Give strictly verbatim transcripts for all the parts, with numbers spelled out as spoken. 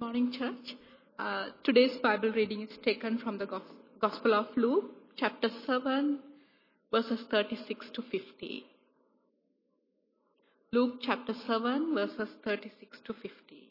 Morning, church. Uh, today's Bible reading is taken from the Gos- Gospel of Luke, chapter seven, verses thirty-six to fifty. Luke chapter seven, verses thirty-six to fifty.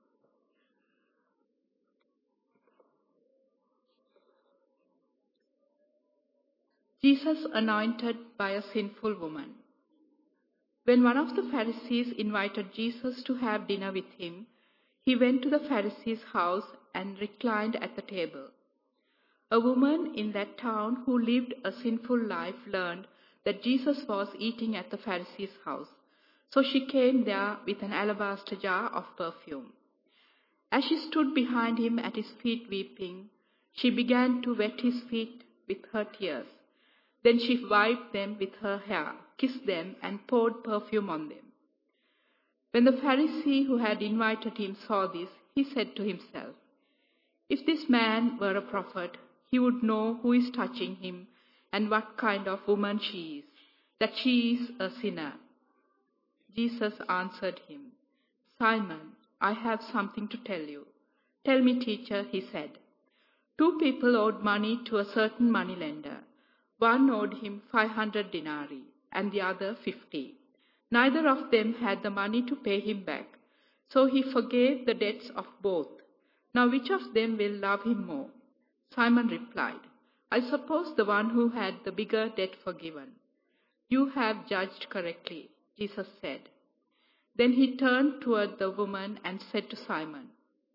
Jesus anointed by a sinful woman. When one of the Pharisees invited Jesus to have dinner with him, he went to the Pharisee's house and reclined at the table. A woman in that town who lived a sinful life learned that Jesus was eating at the Pharisee's house, so she came there with an alabaster jar of perfume. As she stood behind him at his feet weeping, she began to wet his feet with her tears. Then she wiped them with her hair, kissed them, and poured perfume on them. When the Pharisee who had invited him saw this, he said to himself, "If this man were a prophet, he would know who is touching him and what kind of woman she is, that she is a sinner." Jesus answered him, "Simon, I have something to tell you." "Tell me, teacher," he said. Two people owed money to a certain moneylender. One owed him five hundred denarii and the other fifty. Neither of them had the money to pay him back, so he forgave the debts of both. Now which of them will love him more? Simon replied, "I suppose the one who had the bigger debt forgiven." "You have judged correctly," Jesus said. Then he turned toward the woman and said to Simon,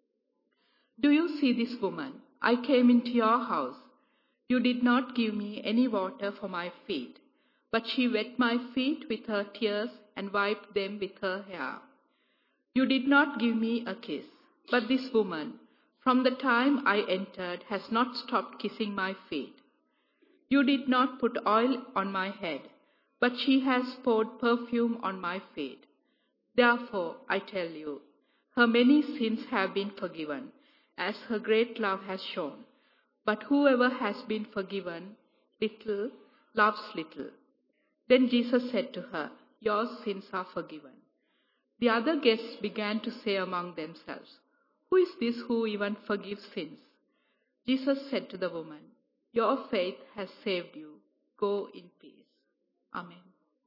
"Do you see this woman? I came into your house. You did not give me any water for my feet, but she wet my feet with her tears and wiped them with her hair. You did not give me a kiss, but this woman, from the time I entered, has not stopped kissing my feet. You did not put oil on my head, but she has poured perfume on my feet. Therefore, I tell you, her many sins have been forgiven, as her great love has shown. But whoever has been forgiven little loves little." Then Jesus said to her, "Your sins are forgiven." The other guests began to say among themselves, "Who is this who even forgives sins?" Jesus said to the woman, "Your faith has saved you. Go in peace." Amen.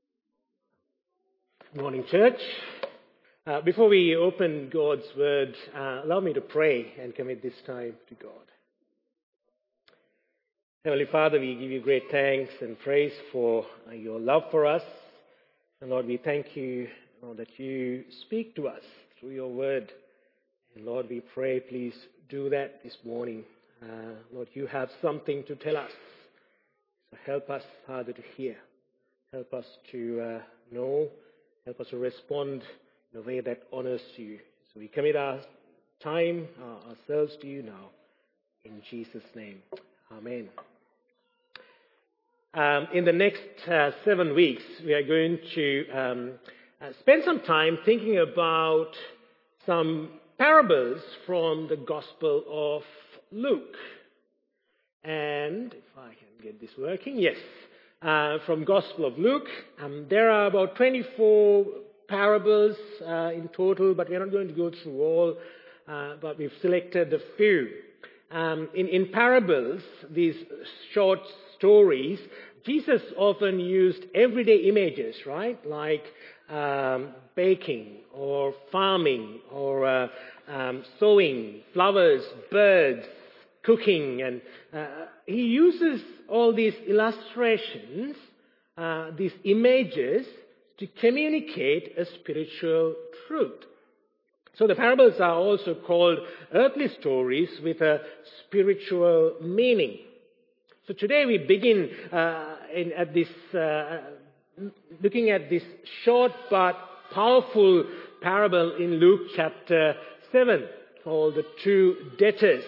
Good morning, church. Uh, before we open God's word, uh, allow me to pray and commit this time to God. Heavenly Father, we give you great thanks and praise for uh, your love for us. And Lord, we thank you, Lord, that you speak to us through your word. And Lord, we pray, please do that this morning. Uh, Lord, you have something to tell us. So help us, Father, to hear. Help us to uh, know. Help us to respond in a way that honors you. So we commit our time, uh, ourselves to you now. In Jesus' name, amen. Um, in the next uh, seven weeks, we are going to um, uh, spend some time thinking about some parables from the Gospel of Luke. And if I can get this working, yes, uh, from Gospel of Luke, um, there are about twenty-four parables uh, in total, but we're not going to go through all, uh, but we've selected a few. Um, in, in parables, these short stories, Jesus often used everyday images, right? Like um, baking or farming or uh, um, sowing, flowers, birds, cooking. And uh, he uses all these illustrations, uh, these images, to communicate a spiritual truth. So the parables are also called earthly stories with a spiritual meaning. So today we begin uh, in, at this, uh, looking at this short but powerful parable in Luke chapter seven called the two debtors.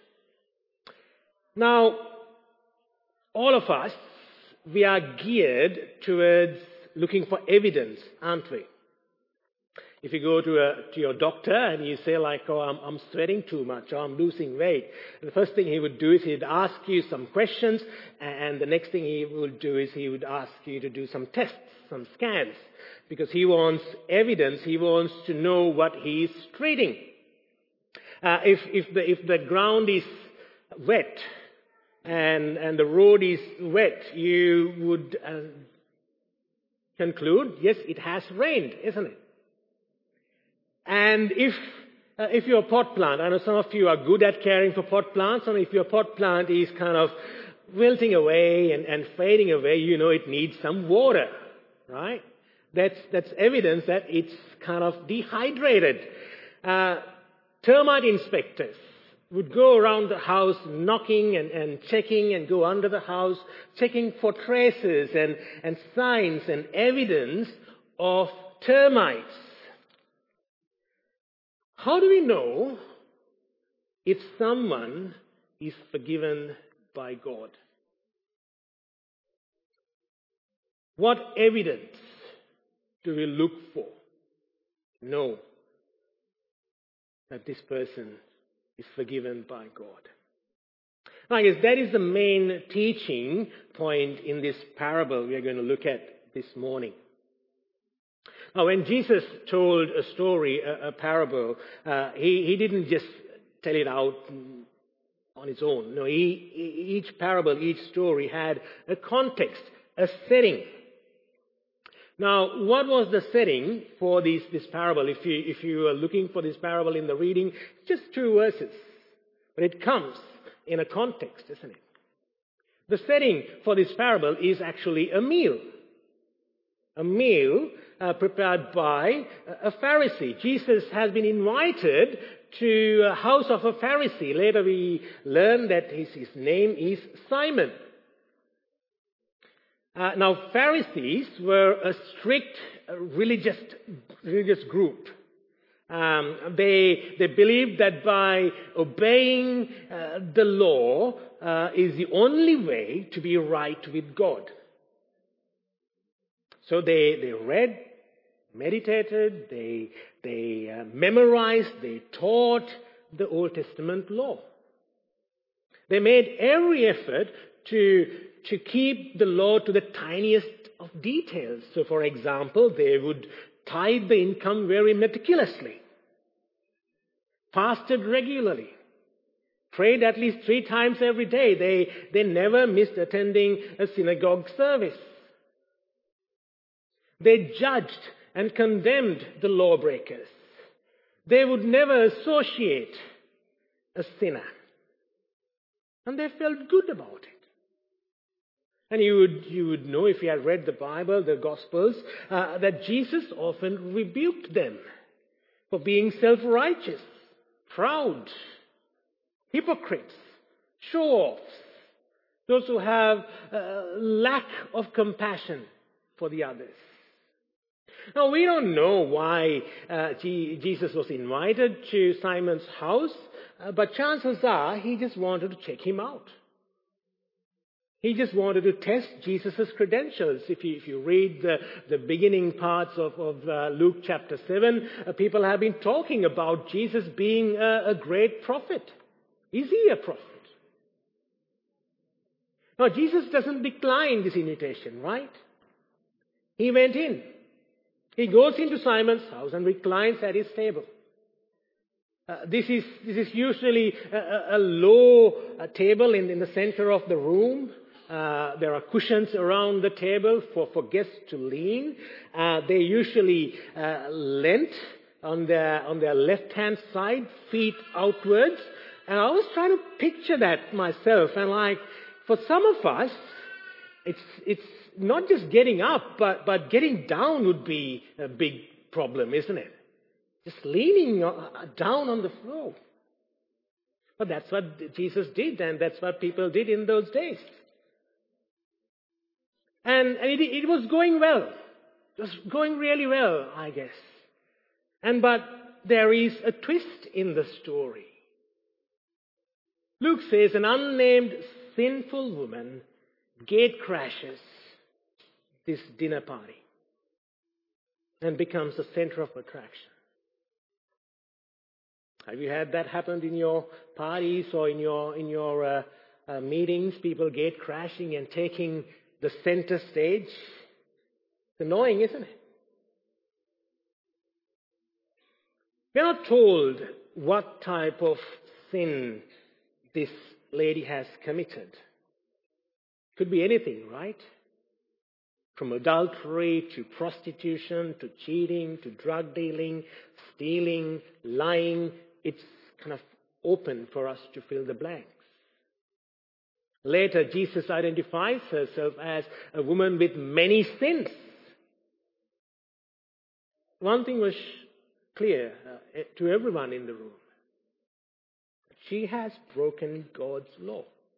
Now, all of us, we are geared towards looking for evidence, aren't we? If you go to, a, to your doctor and you say like, "Oh, I'm, I'm sweating too much, or I'm losing weight," the first thing he would do is he'd ask you some questions, and the next thing he would do is he would ask you to do some tests, some scans, because he wants evidence, he wants to know what he's treating. Uh, if, if, the, if the ground is wet and, and the road is wet, you would uh, conclude, yes, it has rained, isn't it? And if uh, if you're a pot plant, I know some of you are good at caring for pot plants, and if your pot plant is kind of wilting away and, and fading away, you know it needs some water, right? That's, that's evidence that it's kind of dehydrated. Uh, termite inspectors would go around the house knocking and, and checking and go under the house, checking for traces and, and signs and evidence of termites. How do we know if someone is forgiven by God? What evidence do we look for to know that this person is forgiven by God? Now, I guess that is the main teaching point in this parable we are going to look at this morning. Now, when Jesus told a story, a, a parable, uh, he, he didn't just tell it out on its own. No, he, each parable, each story had a context, a setting. Now, what was the setting for this, this parable? If you, if you are looking for this parable in the reading, just two verses. But it comes in a context, isn't it? The setting for this parable is actually a meal. A meal uh, prepared by a Pharisee. Jesus has been invited to a house of a Pharisee. Later we learn that his, his name is Simon. Uh, now, Pharisees were a strict uh, religious religious group. Um, they they believed that by obeying uh, the law uh, is the only way to be right with God. So they they read, meditated, they they uh, memorized, they taught the Old Testament law. They made every effort to to keep the law to the tiniest of details. So, for example, they would tithe the income very meticulously, fasted regularly, prayed at least three times every day. They, they never missed attending a synagogue service. They judged and condemned the lawbreakers. They would never associate a sinner. And they felt good about it. And you would, you would know if you had read the Bible, the Gospels, uh, that Jesus often rebuked them for being self-righteous, proud, hypocrites, show-offs, those who have uh, lack of compassion for the others. Now, we don't know why uh, G- Jesus was invited to Simon's house, uh, but chances are he just wanted to check him out. He just wanted to test Jesus' credentials. If you, if you read the, the beginning parts of, of uh, Luke chapter seven, uh, people have been talking about Jesus being a, a great prophet. Is he a prophet? Now, Jesus doesn't decline this invitation, right? He went in. He goes into Simon's house and reclines at his table. Uh, this is this is usually a, a low uh, table in, in the center of the room. Uh, there are cushions around the table for, for guests to lean. Uh, they usually uh, leant on their on their left-hand side, feet outwards. And I was trying to picture that myself. And like, for some of us, it's it's not just getting up, but but getting down would be a big problem, isn't it? Just leaning down on the floor. But that's what Jesus did, and that's what people did in those days. And, and it, it was going well. It was going really well, I guess. And but there is a twist in the story. Luke says an unnamed sinful woman gate crashes this dinner party and becomes the center of attraction. Have you had that happen in your parties or in your in your uh, uh, meetings? People gate crashing and taking the center stage. It's annoying, isn't it? We're not told what type of sin this lady has committed. Could be anything, right? From adultery to prostitution to cheating to drug dealing, stealing, lying. It's kind of open for us to fill the blanks. Later, Jesus identifies herself as a woman with many sins. One thing was clear uh, to everyone in the room. She has broken God's law.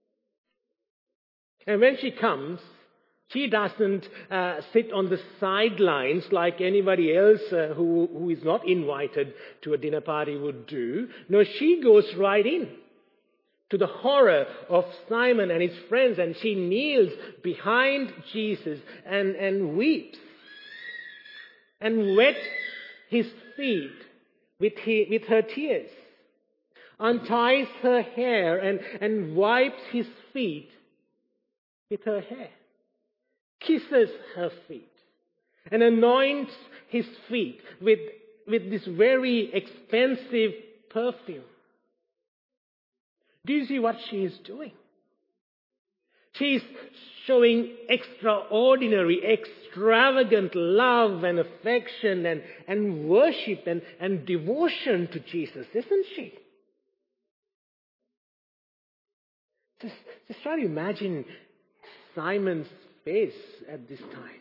And when she comes, she doesn't uh, sit on the sidelines like anybody else uh, who, who is not invited to a dinner party would do. No, she goes right in to the horror of Simon and his friends, and she kneels behind Jesus and, and weeps and wets his feet with, he, with her tears, unties her hair and, and wipes his feet with her hair, kisses her feet, and anoints his feet with, with this very expensive perfume. Do you see what she is doing? She is showing extraordinary, extravagant love and affection and, and worship and, and devotion to Jesus, isn't she? Just, just try to imagine Simon's face at this time.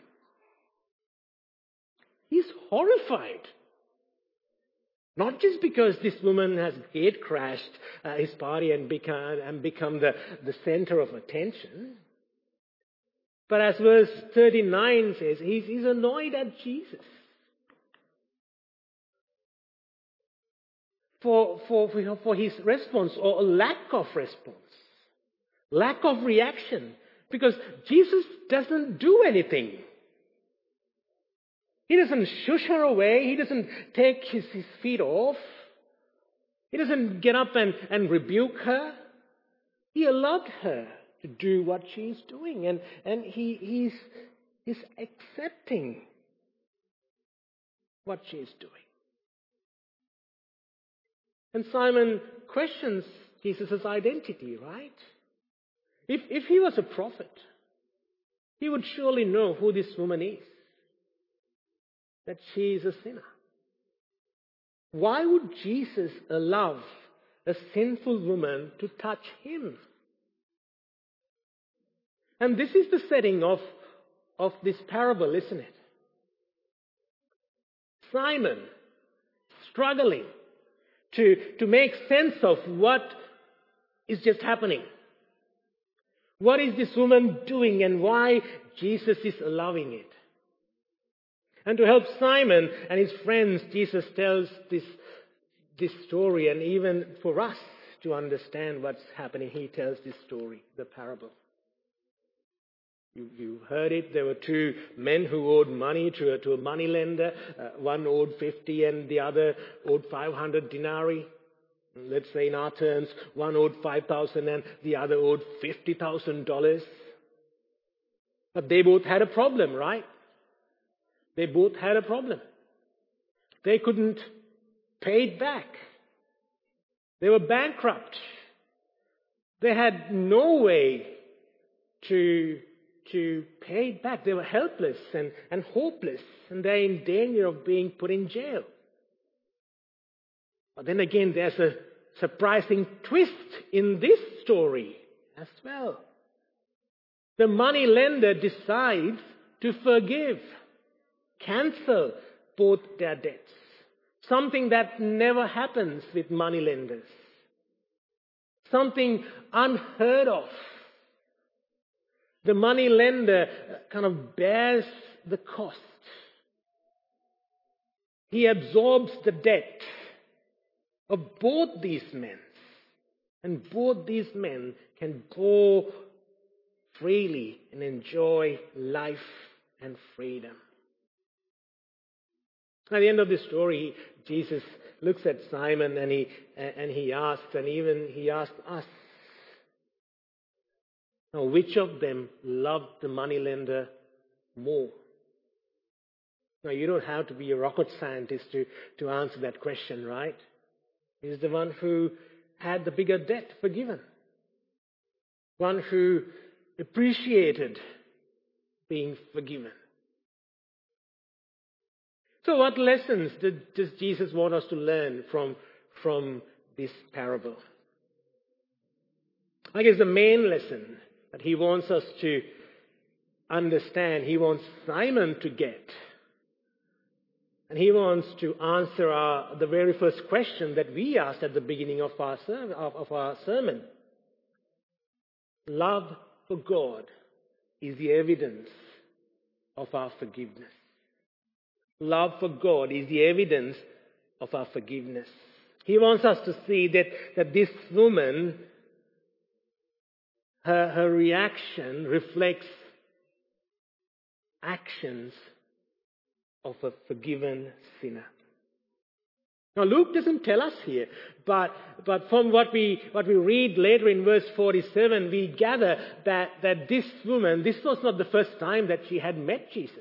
He's horrified. Not just because this woman has gate crashed uh, his party and become, and become the, the center of attention, but as verse thirty-nine says, he's, he's annoyed at Jesus. For, for, for his response or lack of response, lack of reaction, because Jesus doesn't do anything. He doesn't shush her away. He doesn't take his, his feet off. He doesn't get up and, and rebuke her. He allowed her to do what she's doing. And, and he, he's, he's accepting what she's doing. And Simon questions Jesus' identity, right? If, if he was a prophet, he would surely know who this woman is. That she is a sinner. Why would Jesus allow a sinful woman to touch him? And this is the setting of, of this parable, isn't it? Simon struggling to, to make sense of what is just happening. What is this woman doing and why Jesus is allowing it? And to help Simon and his friends, Jesus tells this, this story, and even for us to understand what's happening, he tells this story, the parable. You, you heard it. There were two men who owed money to a, to a money lender. Uh, one owed fifty and the other owed five hundred denarii. Let's say in our terms, one owed five thousand and the other owed fifty thousand dollars. But they both had a problem, right? They both had a problem. They couldn't pay it back. They were bankrupt. They had no way to, to pay it back. They were helpless and, and hopeless, and they're in danger of being put in jail. But then again, there's a surprising twist in this story as well. The money lender decides to forgive, cancel both their debts. Something that never happens with money lenders. Something unheard of. The money lender kind of bears the cost. He absorbs the debt of both these men. And both these men can go freely and enjoy life and freedom. At the end of the story, Jesus looks at Simon and he and he asks, and even he asked us, now which of them loved the moneylender more? Now you don't have to be a rocket scientist to, to answer that question, right? He's the one who had the bigger debt forgiven. One who appreciated being forgiven. So what lessons did, does Jesus want us to learn from, from this parable? I guess the main lesson that he wants us to understand, he wants Simon to get, and he wants to answer our, the very first question that we asked at the beginning of our, sermon, of, of our sermon. Love for God is the evidence of our forgiveness. Love for God is the evidence of our forgiveness. He wants us to see that, that this woman, her, her reaction reflects actions of a forgiven sinner. Now Luke doesn't tell us here, but, but from what we, what we read later in verse forty-seven, we gather that, that this woman, this was not the first time that she had met Jesus.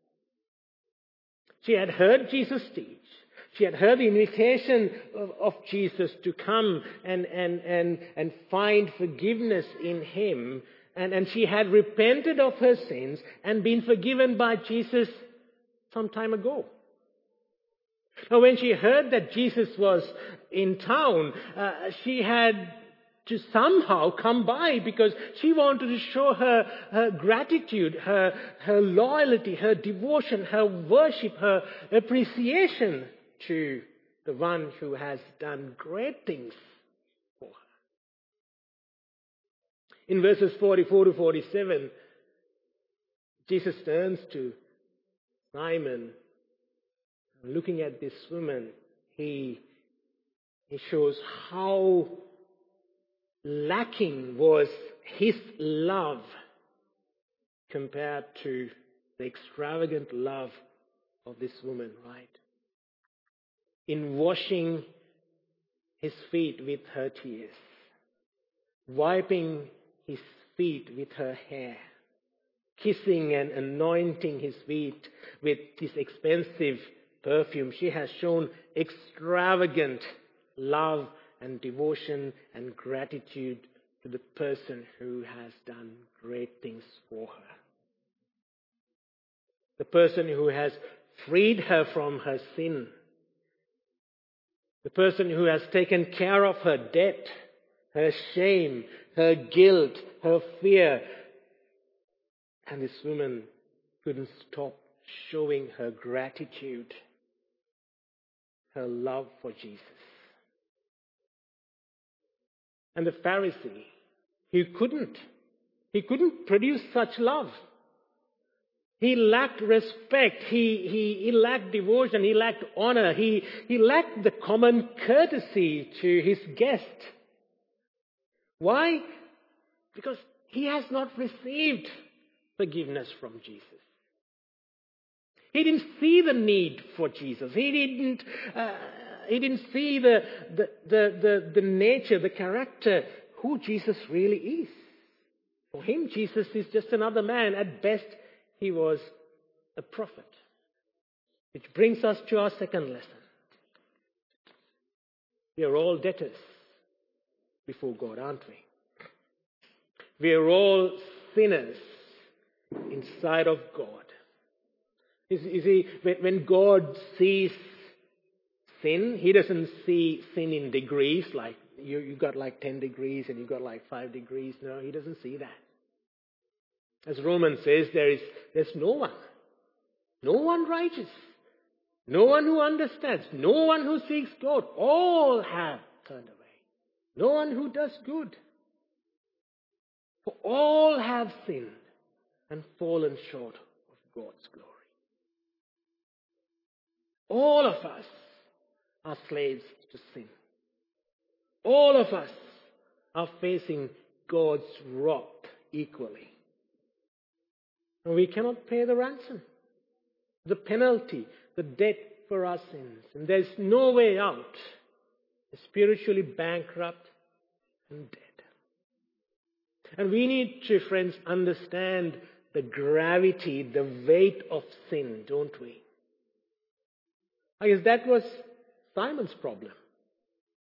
She had heard Jesus teach. She had heard the invitation of, of Jesus to come and, and, and, and find forgiveness in him. And, and she had repented of her sins and been forgiven by Jesus some time ago. Now, when she heard that Jesus was in town, uh, she had to somehow come by because she wanted to show her, her gratitude, her, her loyalty, her devotion, her worship, her appreciation to the one who has done great things for her. In verses forty-four to forty-seven, Jesus turns to Simon. Looking at this woman, he, he shows how lacking was his love compared to the extravagant love of this woman, right? In washing his feet with her tears, wiping his feet with her hair, kissing and anointing his feet with this expensive perfume. She has shown extravagant love and devotion and gratitude to the person who has done great things for her. The person who has freed her from her sin. The person who has taken care of her debt, her shame, her guilt, her fear. And this woman couldn't stop showing her gratitude, her love for Jesus. And the Pharisee, he couldn't. He couldn't produce such love. He lacked respect. He, he, he lacked devotion. He lacked honor. He, he lacked the common courtesy to his guest. Why? Because he has not received forgiveness from Jesus. He didn't see the need for Jesus. He didn't, uh, he didn't see the, the, the, the, the nature, the character, who Jesus really is. For him, Jesus is just another man. At best, he was a prophet. Which brings us to our second lesson. We are all debtors before God, aren't we? We are all sinners inside of God. You see, when God sees sin, he doesn't see sin in degrees, like you, you got like ten degrees and you got like five degrees. No, he doesn't see that. As Romans says, there is there's no one. No one righteous. No one who understands. No one who seeks God. All have turned away. No one who does good. For all have sinned and fallen short of God's glory. All of us are slaves to sin. All of us are facing God's wrath equally. And we cannot pay the ransom, the penalty, the debt for our sins. And there's no way out. We're spiritually bankrupt and dead. And we need to, friends, understand the gravity, the weight of sin, don't we? I guess that was Simon's problem.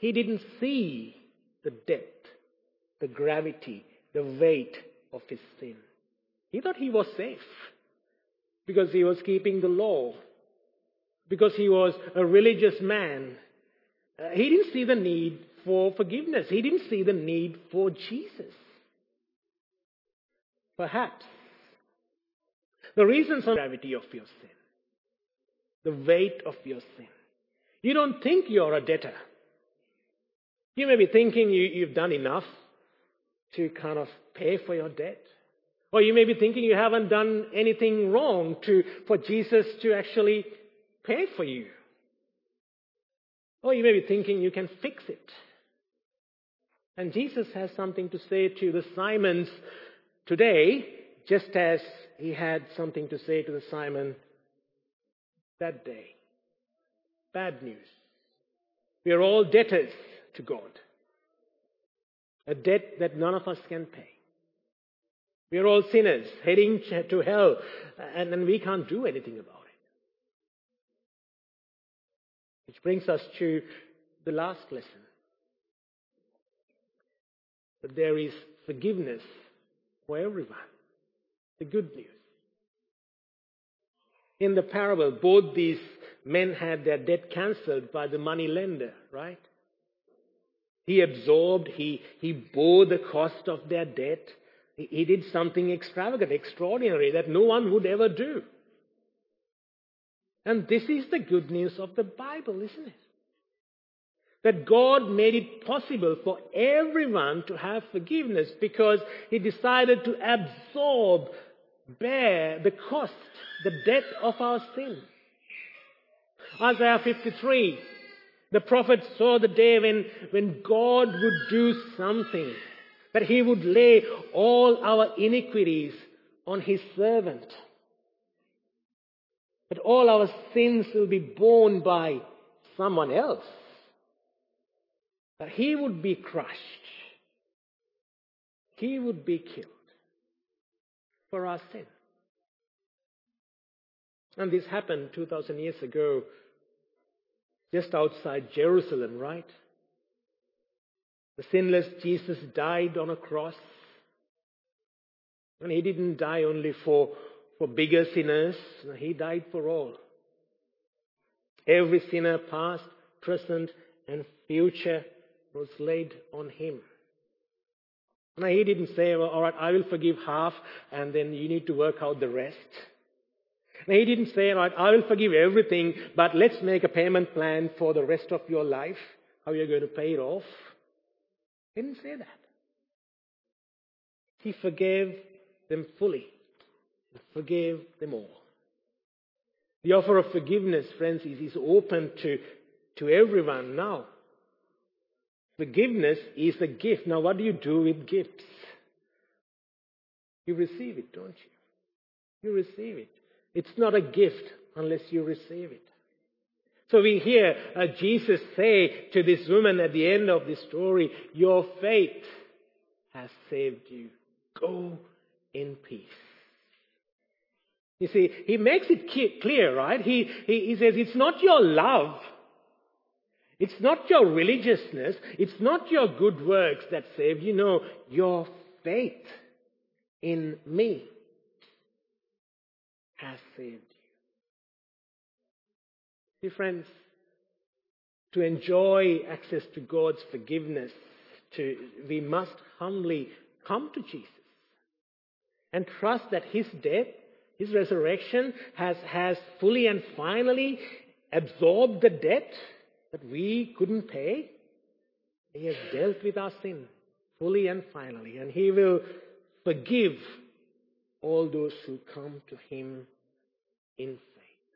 he didn't see the depth, the gravity, the weight of his sin. He thought he was safe because he was keeping the law, because he was a religious man. Uh, he didn't see the need for forgiveness. He didn't see the need for Jesus. Perhaps the reasons for the gravity of your sin, the weight of your sin. You don't think you're a debtor. You may be thinking you, you've done enough to kind of pay for your debt. Or you may be thinking you haven't done anything wrong to, for Jesus to actually pay for you. Or you may be thinking you can fix it. And Jesus has something to say to the Simons today, just as he had something to say to the Simon that day. Bad news. We are all debtors to God. A debt that none of us can pay. We are all sinners heading to hell, and, and we can't do anything about it. Which brings us to the last lesson. That there is forgiveness for everyone. The good news. In the parable, both these men had their debt cancelled by the money lender, right? He absorbed, he, he bore the cost of their debt. He, he did something extravagant, extraordinary that no one would ever do. And this is the good news of the Bible, isn't it? That God made it possible for everyone to have forgiveness because He decided to absorb, bear the cost, the debt of our sin. Isaiah fifty-three, the prophet saw the day when, when God would do something, that He would lay all our iniquities on His servant. That all our sins will be borne by someone else. That He would be crushed. He would be killed for our sin. And this happened two thousand years ago, just outside Jerusalem, right? The sinless Jesus died on a cross. And He didn't die only for, for bigger sinners. He died for all. Every sinner, past, present, and future, was laid on Him. Now, He didn't say, well, all right, I will forgive half, and then you need to work out the rest. Now, He didn't say, all right, I will forgive everything, but let's make a payment plan for the rest of your life, how you're going to pay it off. He didn't say that. He forgave them fully. He forgave them all. The offer of forgiveness, friends, is, is open to, to everyone now. Forgiveness is a gift. Now, what do you do with gifts? You receive it, don't you? You receive it. It's not a gift unless you receive it. So we hear uh, Jesus say to this woman at the end of this story, your faith has saved you. Go in peace. You see, He makes it clear, right? He, he, he says it's not your love. It's not your religiousness. It's not your good works that saved you. No, your faith in me has saved you. See, friends, to enjoy access to God's forgiveness, to, we must humbly come to Jesus and trust that His death, His resurrection has, has fully and finally absorbed the debt that we couldn't pay. He has dealt with our sin fully and finally, and He will forgive all those who come to Him in faith.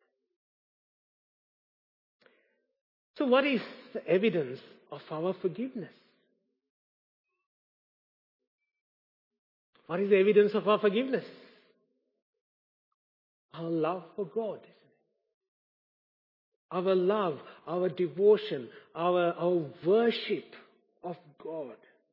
So what is the evidence of our forgiveness? What is the evidence of our forgiveness? Our love for God, isn't it? Our love, our devotion, our, our worship of God.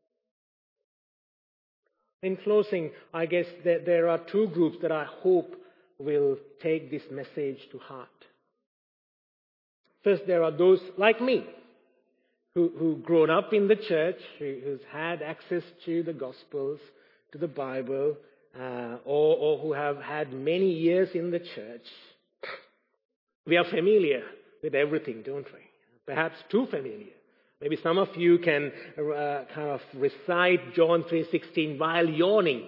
In closing, I guess that there are two groups that I hope will take this message to heart. First, there are those like me who, who grown up in the church, who, who's had access to the Gospels, to the Bible, uh, or, or who have had many years in the church, we are familiar with everything, don't we? Perhaps too familiar. Maybe some of you can uh, kind of recite John three sixteen while yawning.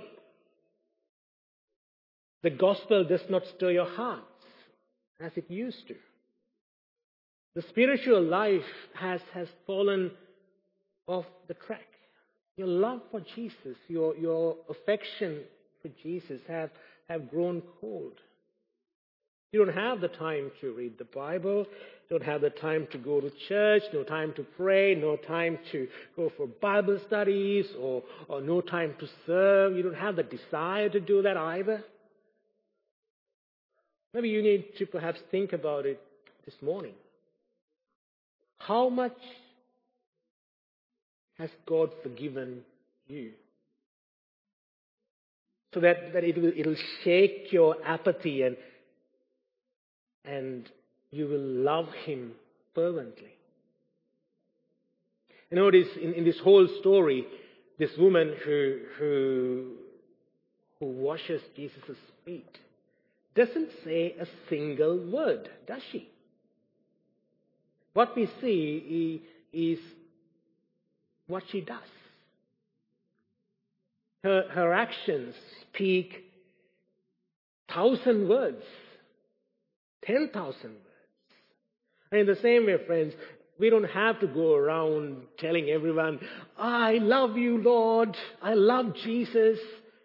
The gospel does not stir your hearts as it used to. The spiritual life has, has fallen off the track. Your love for Jesus, your, your affection for Jesus have, have grown cold. You don't have the time to read the Bible, you don't have the time to go to church, no time to pray, no time to go for Bible studies, or, or no time to serve. You don't have the desire to do that either. Maybe you need to perhaps think about it this morning. How much has God forgiven you? So that, that it will it'll shake your apathy and and you will love Him fervently. You notice in, in this whole story, this woman who who who washes Jesus' feet doesn't say a single word, does she? What we see is what she does. Her, her actions speak thousand words, ten thousand words. And in the same way, friends, we don't have to go around telling everyone, I love you, Lord, I love Jesus.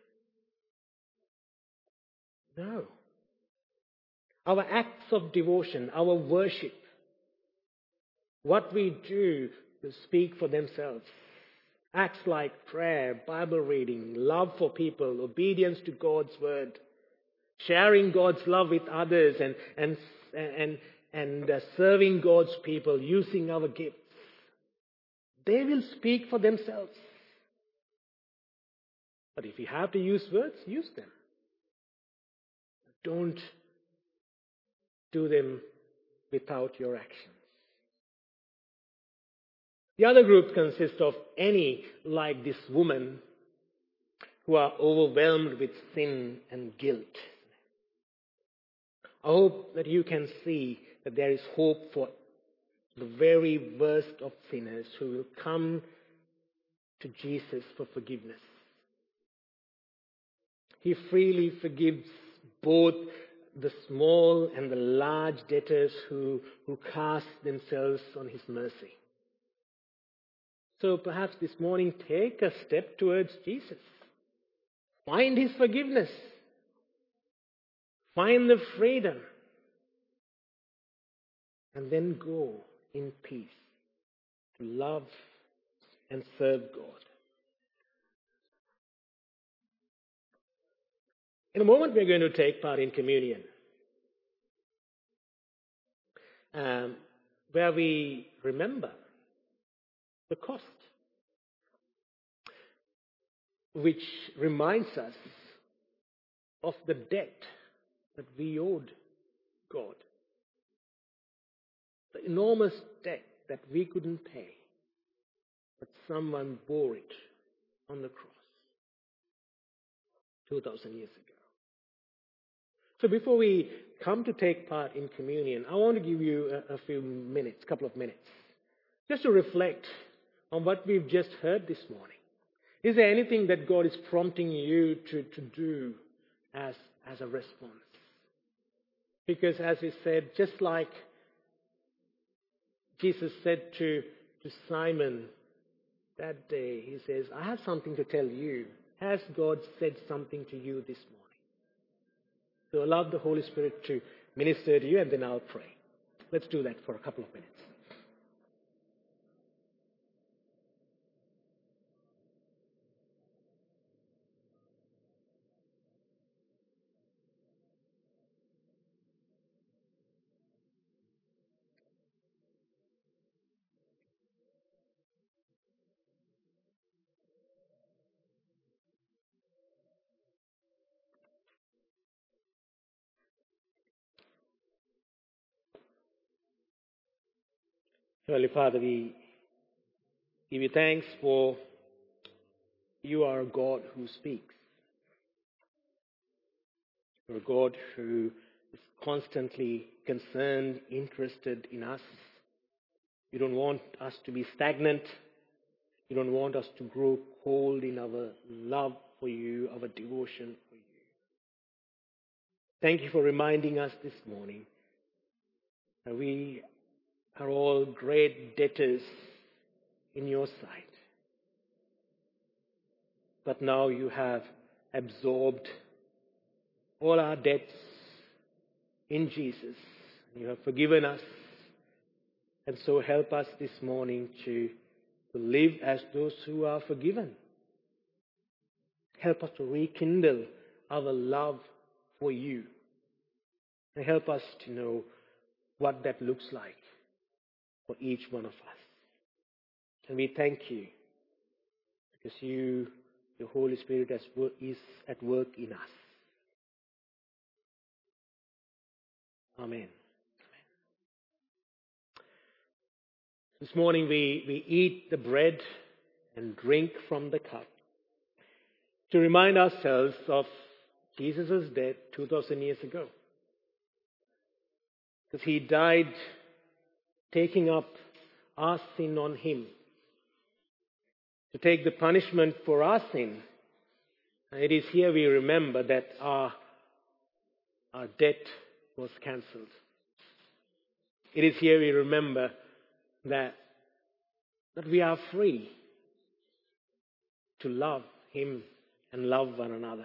No. Our acts of devotion, our worship, what we do to speak for themselves. Acts like prayer, Bible reading, love for people, obedience to God's word, sharing God's love with others, and and and and uh, serving God's people, using our gifts. They will speak for themselves. But if you have to use words, use them. Don't do them without your actions. The other group consists of any like this woman who are overwhelmed with sin and guilt. I hope that you can see that there is hope for the very worst of sinners who will come to Jesus for forgiveness. He freely forgives both the small and the large debtors who, who cast themselves on His mercy. So perhaps this morning, take a step towards Jesus. Find His forgiveness. Find the freedom. And then go in peace to love and serve God. In a moment, we're going to take part in communion, um, where we remember the cost, which reminds us of the debt that we owed God. The enormous debt that we couldn't pay, but someone bore it on the cross two thousand years ago. So before we come to take part in communion, I want to give you a, a few minutes, a couple of minutes, just to reflect on what we've just heard this morning. Is there anything that God is prompting you to, to do as, as a response? Because as we said, just like Jesus said to, to Simon that day, He says, I have something to tell you. Has God said something to you this morning? So allow the Holy Spirit to minister to you, and then I'll pray. Let's do that for a couple of minutes. Heavenly Father, we Give you thanks for you are a God who speaks. You're a God who is constantly concerned, interested in us. You don't want us to be stagnant. You don't want us to grow cold in our love for you, our devotion for you. Thank you for reminding us this morning that we are all great debtors in your sight. But now you have absorbed all our debts in Jesus. You have forgiven us. And so help us this morning to, to live as those who are forgiven. Help us to rekindle our love for you. And help us to know what that looks like for each one of us. And we thank you because you, the Holy Spirit, is at work in us. Amen. This morning we, we eat the bread and drink from the cup to remind ourselves of Jesus' death two thousand years ago. Because he died taking up our sin on him, to take the punishment for our sin. And it is here we remember that our, our debt was cancelled. It is here we remember that, that we are free to love him and love one another.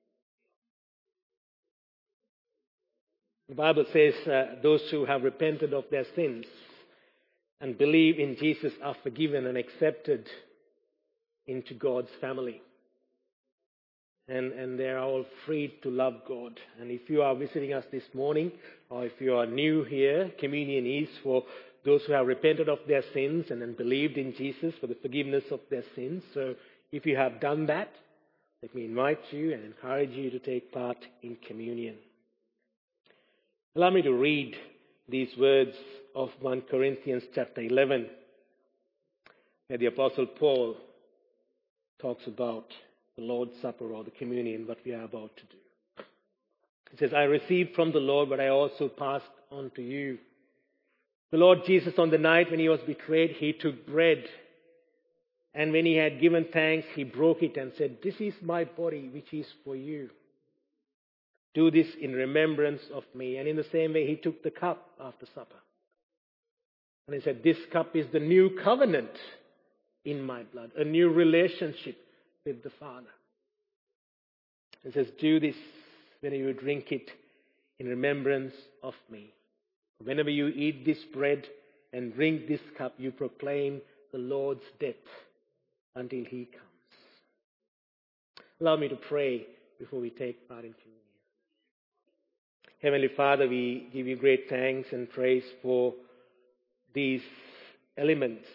The Bible says uh, those who have repented of their sins and believe in Jesus are forgiven and accepted into God's family. And, and they are all free to love God. And if you are visiting us this morning, or if you are new here, communion is for those who have repented of their sins and then believed in Jesus for the forgiveness of their sins. So if you have done that, let me invite you and encourage you to take part in communion. Allow me to read these words of First Corinthians chapter eleven, where the Apostle Paul talks about the Lord's Supper or the communion, what we are about to do. It says, I received from the Lord what I also passed on to you. The Lord Jesus, on the night when he was betrayed, he took bread. And when he had given thanks, he broke it and said, this is my body, which is for you. Do this in remembrance of me. And in the same way, he took the cup after supper. And he said, this cup is the new covenant in my blood, a new relationship with the Father. He says, do this when you drink it in remembrance of me. Whenever you eat this bread and drink this cup, you proclaim the Lord's death until he comes. Allow me to pray before we take part in communion. Heavenly Father, we give you great thanks and praise for these elements,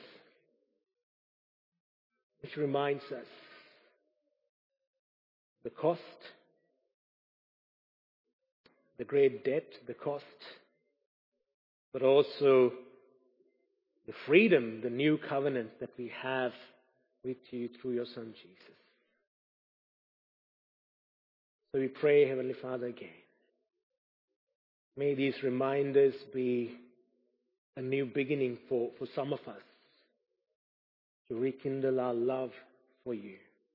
which reminds us the cost, the great debt, the cost, but also the freedom, the new covenant that we have with you through your Son Jesus. So we pray, Heavenly Father, again. May these reminders be a new beginning for, for some of us to rekindle our love for you.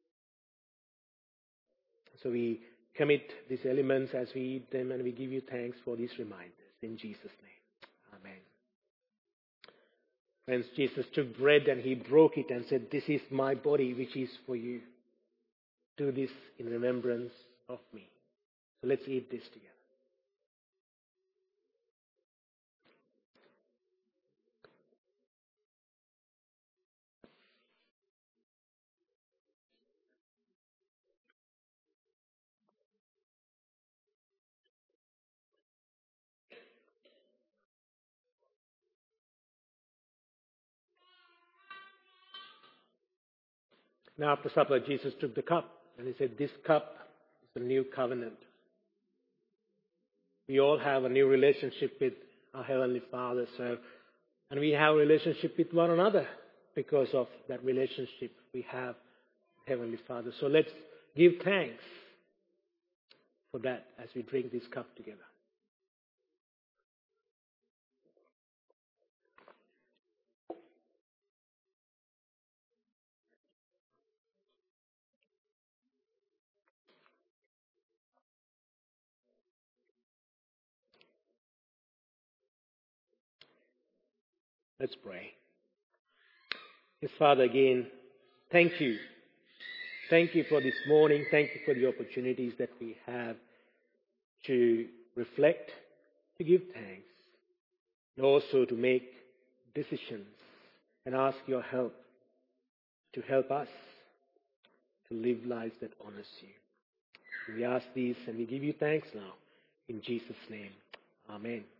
So we commit these elements as we eat them, and we give you thanks for these reminders. In Jesus' name, amen. Friends, Jesus took bread and he broke it and said, this is my body which is for you. Do this in remembrance of me. So let's eat this together. Now after supper, Jesus took the cup and he said, this cup is the new covenant. We all have a new relationship with our Heavenly Father, so, and we have a relationship with one another because of that relationship we have with Heavenly Father. So let's give thanks for that as we drink this cup together. Let's pray. Yes, Father, again, thank you. Thank you for this morning. Thank you for the opportunities that we have to reflect, to give thanks, and also to make decisions and ask your help to help us to live lives that honors you. We ask these and we give you thanks now. In Jesus' name, amen.